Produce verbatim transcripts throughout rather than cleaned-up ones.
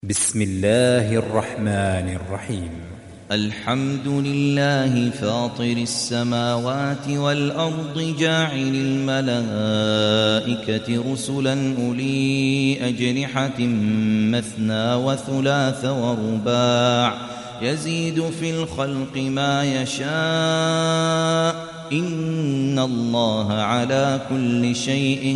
بسم الله الرحمن الرحيم. الحمد لله فاطر السماوات والأرض جاعل الملائكة رسلا أولي أجنحة مثنى وثلاث ورباع يزيد في الخلق ما يشاء إن الله على كل شيء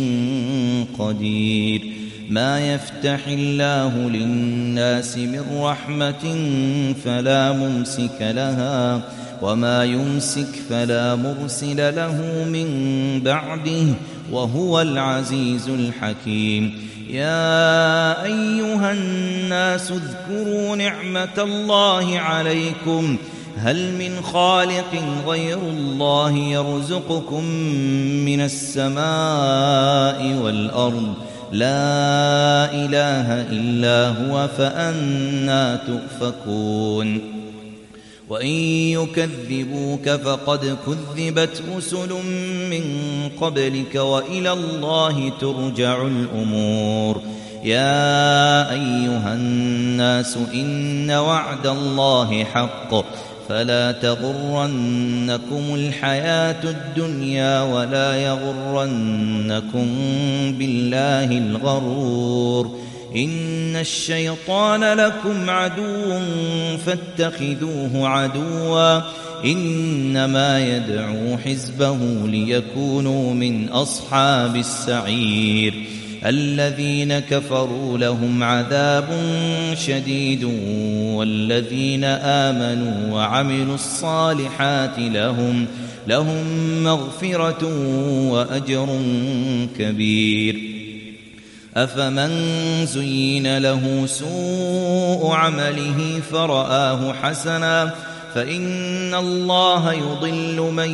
قدير. ما يفتح الله للناس من رحمة فلا ممسك لها وما يمسك فلا مرسل له من بعده وهو العزيز الحكيم. يا أيها الناس اذكروا نعمة الله عليكم هل من خالق غير الله يرزقكم من السماء والأرض لا إله إلا هو فأنى تؤفكون. وإن يكذبوك فقد كذبت رسل من قبلك وإلى الله ترجع الأمور. يا أيها الناس إن وعد الله حق فلا تغرنكم الحياة الدنيا ولا يغرنكم بالله الغرور. إن الشيطان لكم عدو فاتخذوه عدوا إنما يدعو حزبه ليكونوا من أصحاب السعير. الذين كفروا لهم عذاب شديد والذين آمنوا وعملوا الصالحات لهم لهم مغفرة وأجر كبير. أفمن زين له سوء عمله فرآه حسنا فإن الله يضل من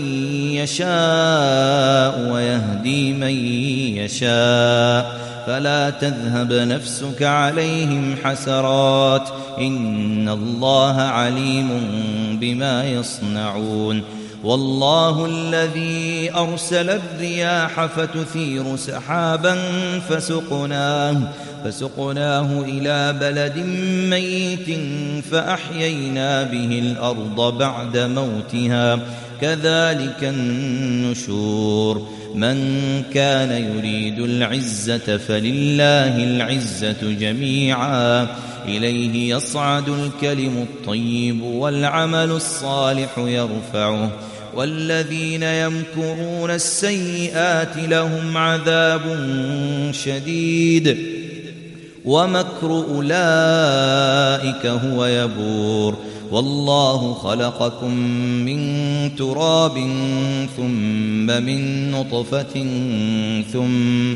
يشاء ويهدي من يشاء فلا تذهب نفسك عليهم حسرات إن الله عليم بما يصنعون. والله الذي أرسل الرياح فتثير سحابا فسقناه, فسقناه إلى بلد ميت فأحيينا به الأرض بعد موتها كذلك النشور. من كان يريد العزة فلله العزة جميعا إليه يصعد الكلم الطيب والعمل الصالح يرفعه والذين يمكرون السيئات لهم عذاب شديد ومكر أولئك هو يبور. والله خلقكم من تراب ثم من نطفة ثم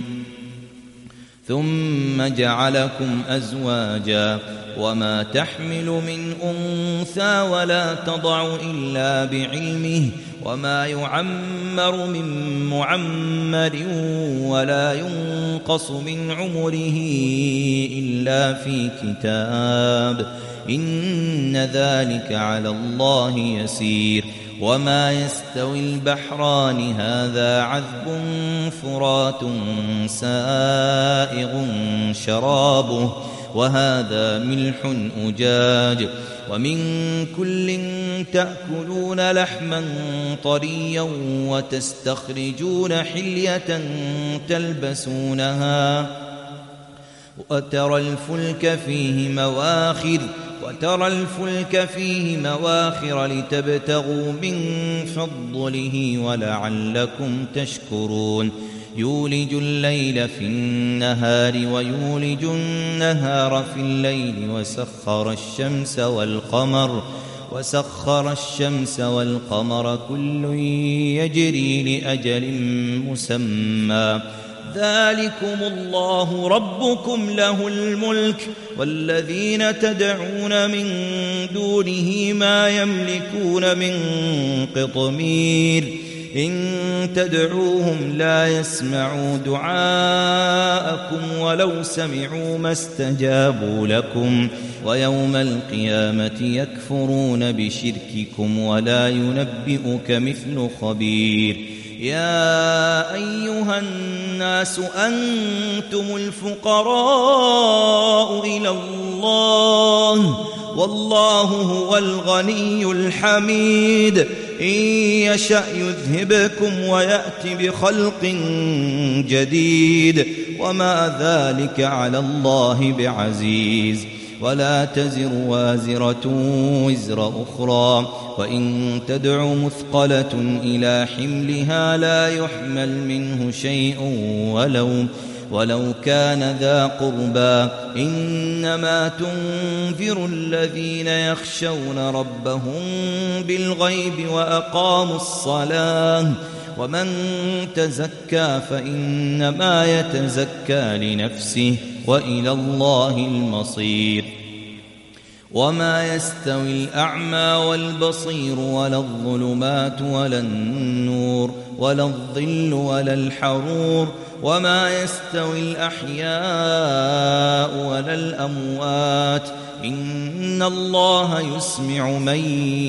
ثم جعلكم أزواجا وما تحمل من أنثى ولا تضع إلا بعلمه وما يعمر من معمر ولا ينقص من عمره إلا في كتاب إن ذلك على الله يسير. وما يستوي البحران هذا عذب فرات سائغ شرابه وهذا ملح أجاج ومن كل تأكلون لحما طريا وتستخرجون حلية تلبسونها وترى الفلك فيه مواخر وترى الفلك فيه مواخر لتبتغوا من فضله ولعلكم تشكرون. يولج الليل في النهار ويولج النهار في الليل وسخر الشمس والقمر وسخر الشمس والقمر كل يجري لأجل مسمى ذلكم الله ربكم له الملك والذين تدعون من دونه ما يملكون من قطمير. إن تدعوهم لا يسمعوا دعاءكم ولو سمعوا ما استجابوا لكم ويوم القيامة يكفرون بشرككم ولا ينبئك مثل خبير. يا أيها الناس أنتم الفقراء إلى الله والله هو الغني الحميد إن يشأ يذهبكم ويأتي بخلق جديد وما ذلك على الله بعزيز ولا تزر وازرة وزر أخرى وإن تدع مثقلة إلى حملها لا يحمل منه شيء ولو ولو كان ذا قربى إنما تنذر الذين يخشون ربهم بالغيب وأقاموا الصلاة ومن تزكى فإنما يتزكى لنفسه وإلى الله المصير وما يستوي الأعمى والبصير ولا الظلمات ولا النور ولا الظل ولا الحرور وما يستوي الأحياء ولا الأموات إن الله يسمع من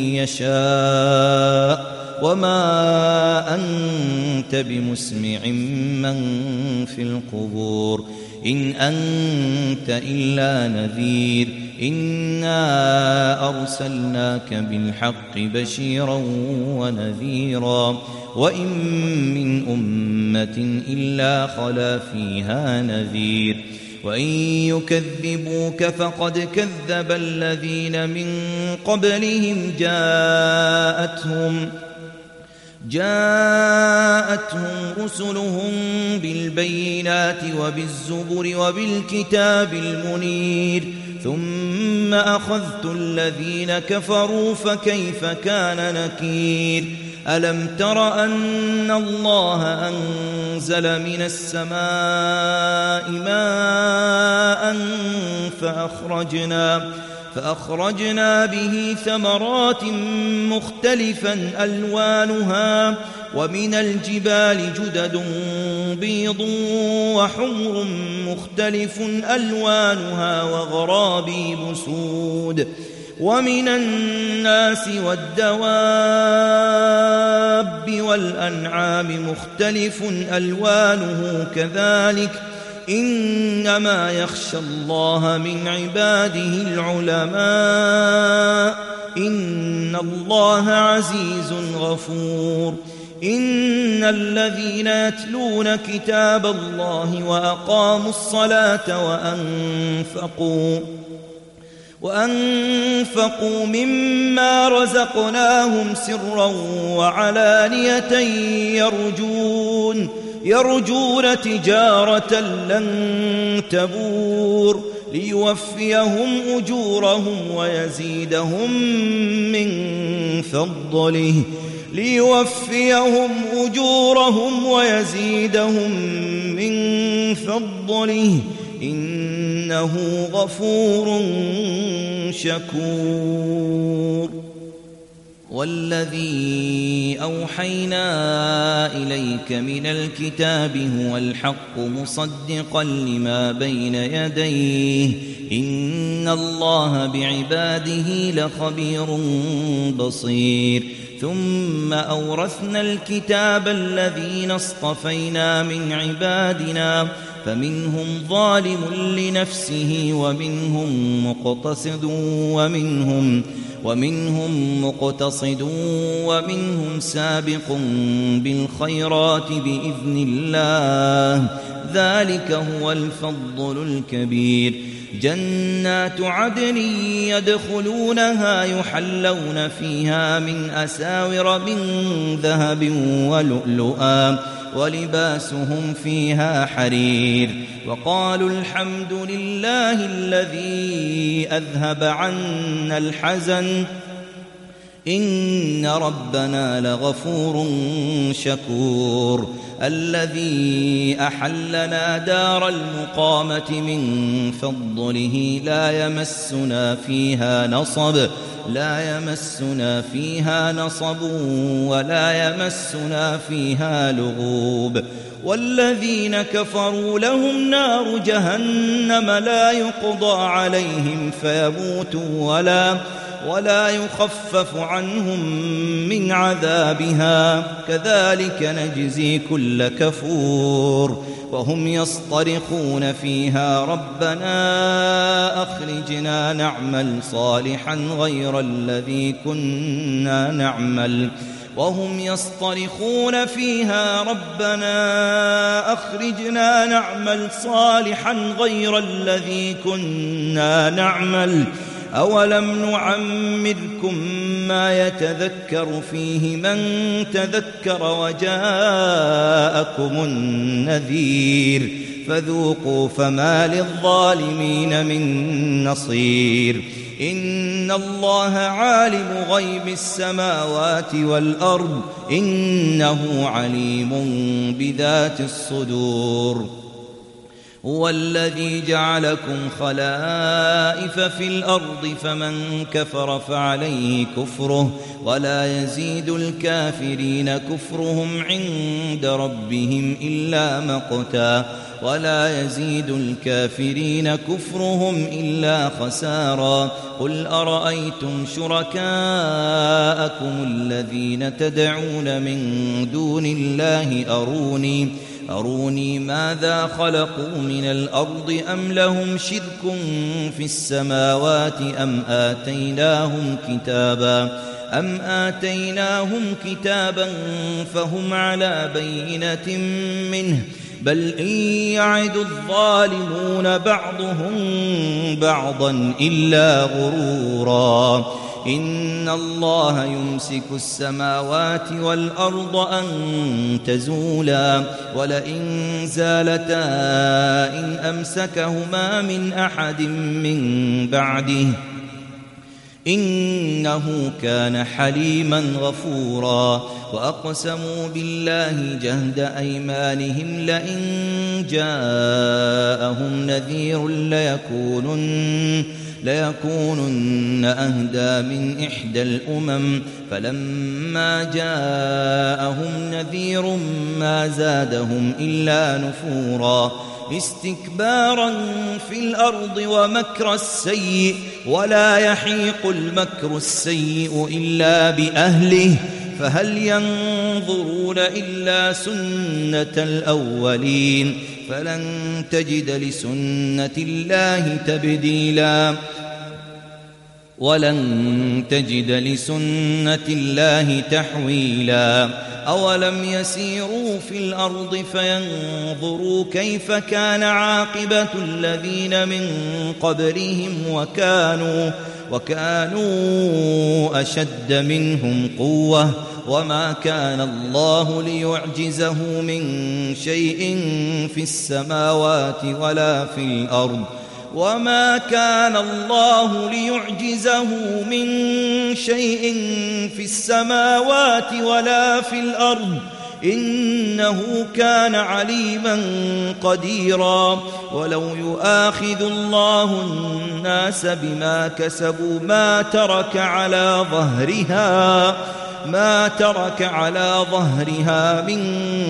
يشاء وما أنت بمسمع من في القبور إن أنت إلا نذير إنا أرسلناك بالحق بشيرا ونذيرا وإن من أمة إلا خلا فيها نذير وإن يكذبوك فقد كذب الذين من قبلهم جاءتهم جاءتهم رسلهم بالبينات وبالزبر وبالكتاب المنير ثم أخذت الذين كفروا فكيف كان نكير ألم تر أن الله أنزل من السماء ماء فأخرجنا فأخرجنا به ثمرات مختلفا ألوانها ومن الجبال جدد بيض وحمر مختلف ألوانها وغرابيب سود ومن الناس والدواب والأنعام مختلف ألوانه كذلك إنما يخشى الله من عباده العلماء إن الله عزيز غفور إن الذين يتلون كتاب الله وأقاموا الصلاة وأنفقوا وأنفقوا مما رزقناهم سرا وعلانية يرجون يرجون تجارة لن تبور ليوفيهم أجورهم ويزيدهم من فضله ليوفيهم أجورهم ويزيدهم من فضله إنه غفور شكور والذي أوحينا إليك من الكتاب هو الحق مصدقا لما بين يديه إن الله بعباده لخبير بصير ثم أورثنا الكتاب الذين اصطفينا من عبادنا فمنهم ظالم لنفسه ومنهم مقتصد ومنهم ومنهم مقتصد ومنهم سابق بالخيرات بإذن الله ذلك هو الفضل الكبير جنات عدن يدخلونها يحلون فيها من أساور من ذهب ولؤلؤا ولباسهم فيها حرير وقالوا الحمد لله الذي أذهب عنا الحزن إن ربنا لغفور شكور الذي أحلنا دار المقامة من فضله لا يمسنا فيها نصب لا يمسنا فيها نصب ولا يمسنا فيها لغوب والذين كفروا لهم نار جهنم لا يقضى عليهم فيموتوا ولا ولا يخفف عنهم من عذابها كذلك نجزي كل كفور وهم يصطرخون فيها ربنا أخرجنا نعمل صالحا غير الذي كنا نعمل وهم يصطرخون فيها ربنا أخرجنا نعمل صالحا غير الذي كنا نعمل أولم نعمركم ما يتذكر فيه من تذكر وجاءكم النذير فذوقوا فما للظالمين من نصير إن الله عالم غيب السماوات والأرض إنه عليم بذات الصدور هو الذي جعلكم خلائف في الأرض فمن كفر فعليه كفره ولا يزيد الكافرين كفرهم عند ربهم إلا مقتا ولا يزيد الكافرين كفرهم إلا خسارا قل أرأيتم شركاءكم الذين تدعون من دون الله أروني أروني ماذا خلقوا من الأرض أم لهم شرك في السماوات أم آتيناهم كتابا أم آتيناهم كتابا فهم على بينة منه بل إن يعد الظالمون بعضهم بعضا إلا غرورا إن الله يمسك السماوات والأرض أن تزولا ولئن زالتا إن أمسكهما من أحد من بعده إنه كان حليما غفورا وأقسموا بالله جهد أيمانهم لئن جاءهم نذير ليكونن ليكونن أهدى من إحدى الأمم فلما جاءهم نذير ما زادهم إلا نفورا استكبارا في الأرض ومكر السيء ولا يحيق المكر السيء إلا بأهله فهل ينظرون إلا سنة الأولين فلن تجد لسنة الله تبديلا ولن تجد لسنة الله تحويلا أولم يسيروا في الأرض فينظروا كيف كان عاقبة الذين من قبلهم وكانوا وكانوا أشد منهم قوة وما كان الله ليعجزه من شيء في السماوات ولا في الأرض وما كان الله ليعجزه من شيء في السماوات ولا في الأرض إنه كان عليما قديرا ولو يؤاخذ الله الناس بما كسبوا ما ترك على ظهرها ما ترك على ظهرها من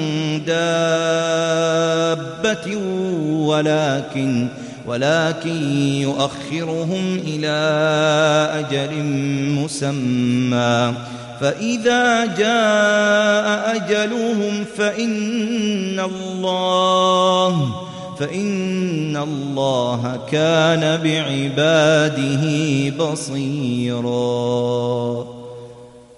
دابة ولكن ولكن يؤخرهم إلى أجل مسمى فإذا جاء أجلهم فإن الله فإن الله كان بعباده بصيراً.